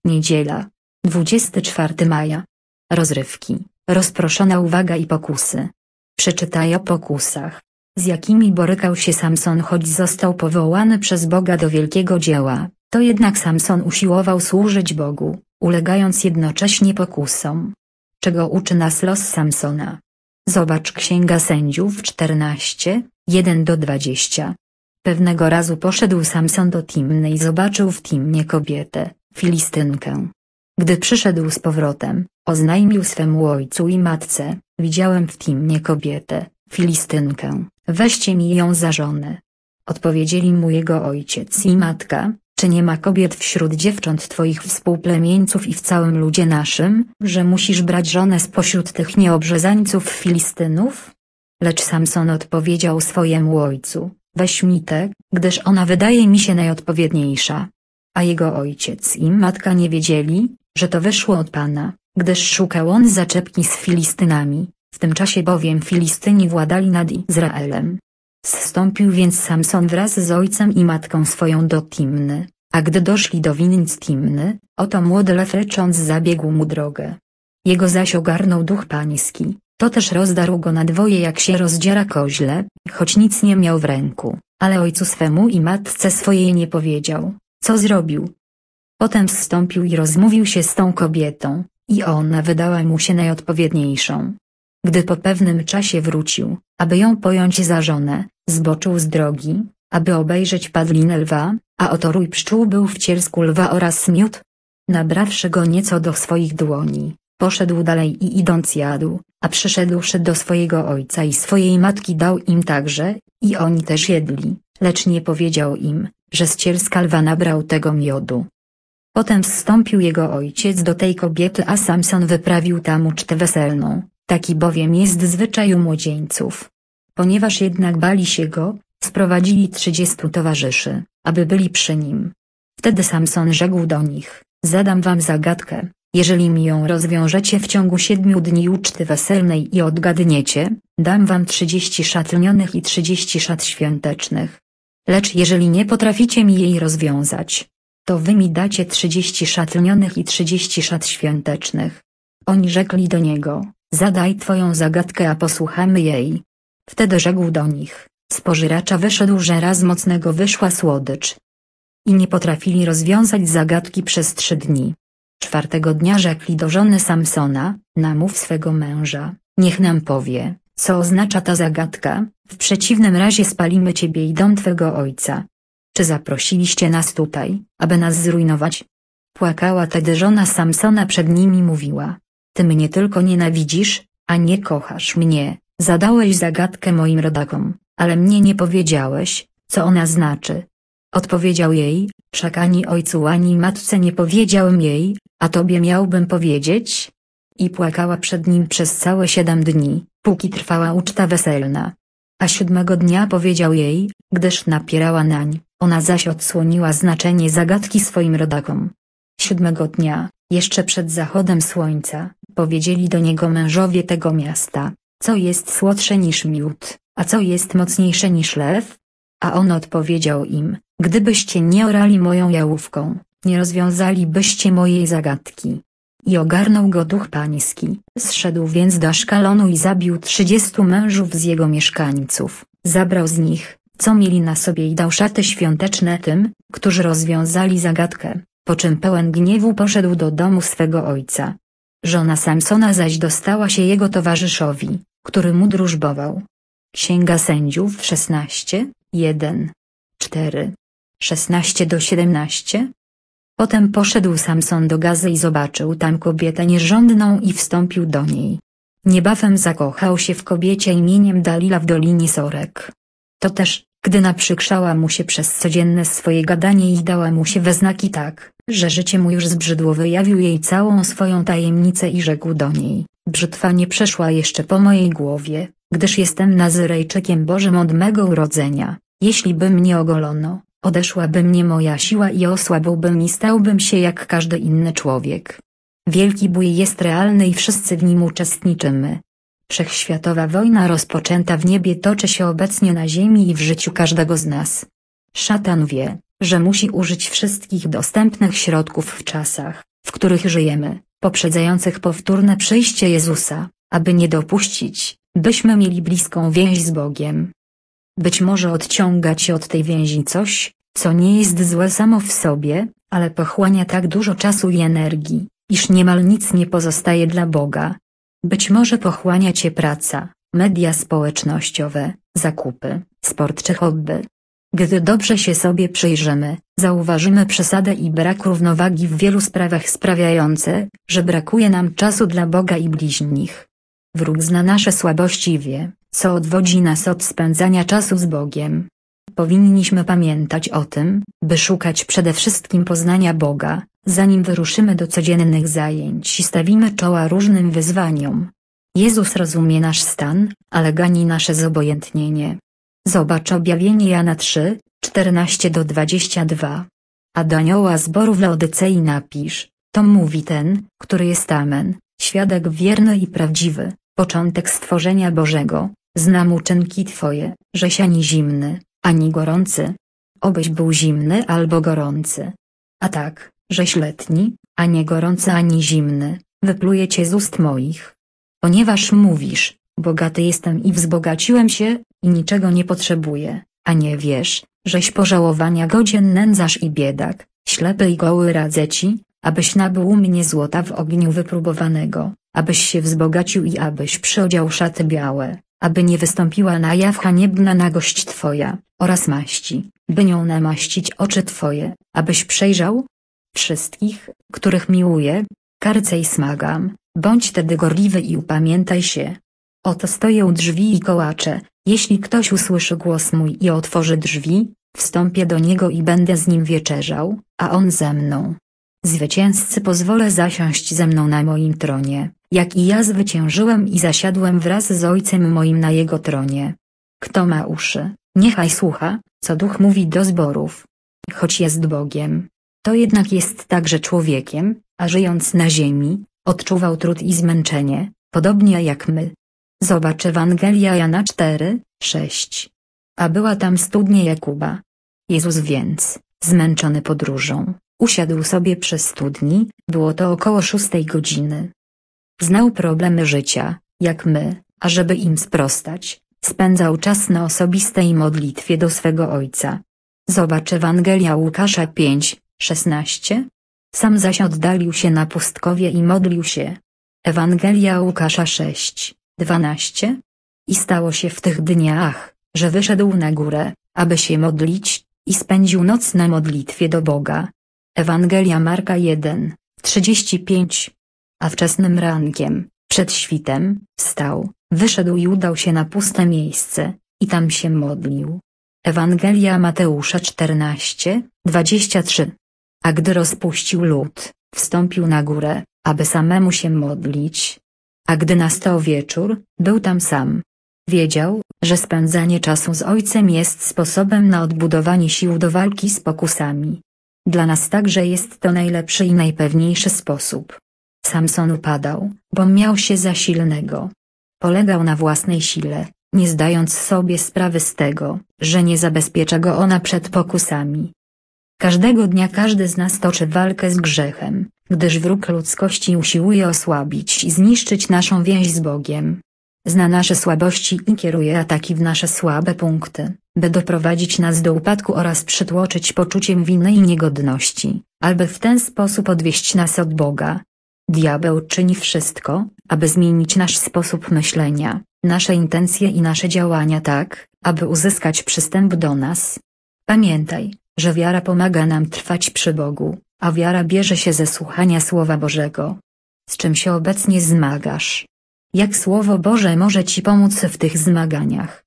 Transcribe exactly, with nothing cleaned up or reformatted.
Niedziela, dwudziestego czwartego maja. Rozrywki, rozproszona uwaga i pokusy. Przeczytaj o pokusach, z jakimi borykał się Samson. Choć został powołany przez Boga do wielkiego dzieła, to jednak Samson usiłował służyć Bogu, ulegając jednocześnie pokusom. Czego uczy nas los Samsona? Zobacz Księga Sędziów czternaście, jeden do dwudziestu. Pewnego razu poszedł Samson do Timny i zobaczył w Timnie kobietę, Filistynkę. Gdy przyszedł z powrotem, oznajmił swemu ojcu i matce: widziałem w Timnie kobietę, Filistynkę, weźcie mi ją za żonę. Odpowiedzieli mu jego ojciec i matka: czy nie ma kobiet wśród dziewcząt twoich współplemieńców i w całym ludzie naszym, że musisz brać żonę spośród tych nieobrzezańców Filistynów? Lecz Samson odpowiedział swojemu ojcu: weź mi tę, gdyż ona wydaje mi się najodpowiedniejsza. A jego ojciec i matka nie wiedzieli, że to wyszło od Pana, gdyż szukał on zaczepki z Filistynami, w tym czasie bowiem Filistyni władali nad Izraelem. Zstąpił więc Samson wraz z ojcem i matką swoją do Timny, a gdy doszli do winnic Timny, oto młody lew rycząc zabiegł mu drogę. Jego zaś ogarnął duch pański, to też rozdarł go na dwoje jak się rozdziera koźle, choć nic nie miał w ręku, ale ojcu swemu i matce swojej nie powiedział, co zrobił. Potem zstąpił i rozmówił się z tą kobietą, i ona wydała mu się najodpowiedniejszą. Gdy po pewnym czasie wrócił, aby ją pojąć za żonę, zboczył z drogi, aby obejrzeć padlinę lwa, a oto rój pszczół był w cielsku lwa oraz miód. Nabrawszy go nieco do swoich dłoni, poszedł dalej i idąc jadł, a przyszedłszy do swojego ojca i swojej matki dał im także, i oni też jedli, lecz nie powiedział im, że z cielska lwa nabrał tego miodu. Potem zstąpił jego ojciec do tej kobiety, a Samson wyprawił tam ucztę weselną, taki bowiem jest zwyczaj u młodzieńców. Ponieważ jednak bali się go, sprowadzili trzydziestu towarzyszy, aby byli przy nim. Wtedy Samson rzekł do nich: zadam wam zagadkę, jeżeli mi ją rozwiążecie w ciągu siedmiu dni uczty weselnej i odgadniecie, dam wam trzydzieści szat lnionych i trzydzieści szat świątecznych. Lecz jeżeli nie potraficie mi jej rozwiązać, to wy mi dacie trzydzieści szat lnionych i trzydzieści szat świątecznych. Oni rzekli do niego: zadaj twoją zagadkę, a posłuchamy jej. Wtedy rzekł do nich: z pożyracza wyszedł, że raz mocnego wyszła słodycz. I nie potrafili rozwiązać zagadki przez trzy dni. Czwartego dnia rzekli do żony Samsona: namów swego męża, niech nam powie, co oznacza ta zagadka, w przeciwnym razie spalimy ciebie i dom twego ojca. Czy zaprosiliście nas tutaj, aby nas zrujnować? Płakała tedy żona Samsona przed nimi i mówiła: ty mnie tylko nienawidzisz, a nie kochasz mnie, zadałeś zagadkę moim rodakom, ale mnie nie powiedziałeś, co ona znaczy. Odpowiedział jej: wszak ani ojcu ani matce nie powiedziałem jej, a tobie miałbym powiedzieć? I płakała przed nim przez całe siedem dni, póki trwała uczta weselna. A siódmego dnia powiedział jej, gdyż napierała nań, ona zaś odsłoniła znaczenie zagadki swoim rodakom. Siódmego dnia, jeszcze przed zachodem słońca, powiedzieli do niego mężowie tego miasta: co jest słodsze niż miód, a co jest mocniejsze niż lew? A on odpowiedział im: gdybyście nie orali moją jałówką, nie rozwiązalibyście mojej zagadki. I ogarnął go duch pański. Zszedł więc do Aszkalonu i zabił trzydziestu mężów z jego mieszkańców, zabrał z nich, co mieli na sobie, i dał szaty świąteczne tym, którzy rozwiązali zagadkę, po czym pełen gniewu poszedł do domu swego ojca. Żona Samsona zaś dostała się jego towarzyszowi, który mu drużbował. Księga Sędziów szesnaście, jeden, cztery, szesnaście do siedemnastu. Potem poszedł Samson do Gazy i zobaczył tam kobietę nierządną i wstąpił do niej. Niebawem zakochał się w kobiecie imieniem Dalila w Dolinie Sorek. To też, gdy naprzykrzała mu się przez codzienne swoje gadanie i dała mu się we znaki tak, że życie mu już zbrzydło, wyjawił jej całą swoją tajemnicę i rzekł do niej: brzytwa nie przeszła jeszcze po mojej głowie, gdyż jestem Nazyrejczykiem Bożym od mego urodzenia. Jeśli by mnie ogolono, odeszłaby mnie moja siła i osłabłbym i stałbym się jak każdy inny człowiek. Wielki bój jest realny i wszyscy w nim uczestniczymy. Wszechświatowa wojna rozpoczęta w niebie toczy się obecnie na ziemi i w życiu każdego z nas. Szatan wie, że musi użyć wszystkich dostępnych środków w czasach, w których żyjemy, poprzedzających powtórne przyjście Jezusa, aby nie dopuścić, byśmy mieli bliską więź z Bogiem. Być może odciąga cię od tej więzi coś, co nie jest złe samo w sobie, ale pochłania tak dużo czasu i energii, iż niemal nic nie pozostaje dla Boga. Być może pochłania cię praca, media społecznościowe, zakupy, sport czy hobby. Gdy dobrze się sobie przyjrzymy, zauważymy przesadę i brak równowagi w wielu sprawach sprawiające, że brakuje nam czasu dla Boga i bliźnich. Wróg zna nasze słabości i wie, co odwodzi nas od spędzania czasu z Bogiem. Powinniśmy pamiętać o tym, by szukać przede wszystkim poznania Boga, zanim wyruszymy do codziennych zajęć i stawimy czoła różnym wyzwaniom. Jezus rozumie nasz stan, ale gani nasze zobojętnienie. Zobacz objawienie Jana trzy, czternaście do dwudziestu dwóch. A do anioła zboru w Laodycei napisz, to mówi ten, który jest Amen, świadek wierny i prawdziwy, początek stworzenia Bożego, znam uczynki Twoje, żeś ani zimny, ani gorący. Obyś był zimny albo gorący. A tak, żeś letni, a nie gorący ani zimny, wypluję cię z ust moich. Ponieważ mówisz, bogaty jestem i wzbogaciłem się, i niczego nie potrzebuję, a nie wiesz, żeś pożałowania godzien nędzarz i biedak, ślepy i goły radzę ci, abyś nabył u mnie złota w ogniu wypróbowanego, abyś się wzbogacił i abyś przyodział szaty białe, aby nie wystąpiła na jaw haniebna nagość twoja, oraz maści, by nią namaścić oczy twoje, abyś przejrzał wszystkich, których miłuję, karcę i smagam, bądź tedy gorliwy i upamiętaj się. Oto stoję u drzwi i kołaczę, jeśli ktoś usłyszy głos mój i otworzy drzwi, wstąpię do niego i będę z nim wieczerzał, a on ze mną. Zwycięzcy pozwolę zasiąść ze mną na moim tronie, jak i ja zwyciężyłem i zasiadłem wraz z Ojcem moim na jego tronie. Kto ma uszy, niechaj słucha, co Duch mówi do zborów. Choć jest Bogiem, to jednak jest także człowiekiem, a żyjąc na ziemi, odczuwał trud i zmęczenie, podobnie jak my. Zobacz Ewangelia Jana cztery, sześć. A była tam studnia Jakuba. Jezus więc, zmęczony podróżą, usiadł sobie przy studni, było to około szóstej godziny. Znał problemy życia, jak my, a żeby im sprostać, spędzał czas na osobistej modlitwie do swego Ojca. Zobacz Ewangelia Łukasza pięć, szesnaście. Sam zaś oddalił się na pustkowie i modlił się. Ewangelia Łukasza sześć, dwanaście. I stało się w tych dniach, że wyszedł na górę, aby się modlić, i spędził noc na modlitwie do Boga. Ewangelia Marka jeden, trzydzieści pięć. A wczesnym rankiem, przed świtem, wstał, wyszedł i udał się na puste miejsce, i tam się modlił. Ewangelia Mateusza czternaście, dwadzieścia trzy. A gdy rozpuścił lud, wstąpił na górę, aby samemu się modlić. A gdy nastał wieczór, był tam sam. Wiedział, że spędzanie czasu z Ojcem jest sposobem na odbudowanie sił do walki z pokusami. Dla nas także jest to najlepszy i najpewniejszy sposób. Samson upadał, bo miał się za silnego. Polegał na własnej sile, nie zdając sobie sprawy z tego, że nie zabezpiecza go ona przed pokusami. Każdego dnia każdy z nas toczy walkę z grzechem, gdyż wróg ludzkości usiłuje osłabić i zniszczyć naszą więź z Bogiem. Zna nasze słabości i kieruje ataki w nasze słabe punkty, by doprowadzić nas do upadku oraz przytłoczyć poczuciem winy i niegodności, aby w ten sposób odwieść nas od Boga. Diabeł czyni wszystko, aby zmienić nasz sposób myślenia, nasze intencje i nasze działania tak, aby uzyskać przystęp do nas. Pamiętaj, że wiara pomaga nam trwać przy Bogu, a wiara bierze się ze słuchania Słowa Bożego. Z czym się obecnie zmagasz? Jak Słowo Boże może ci pomóc w tych zmaganiach?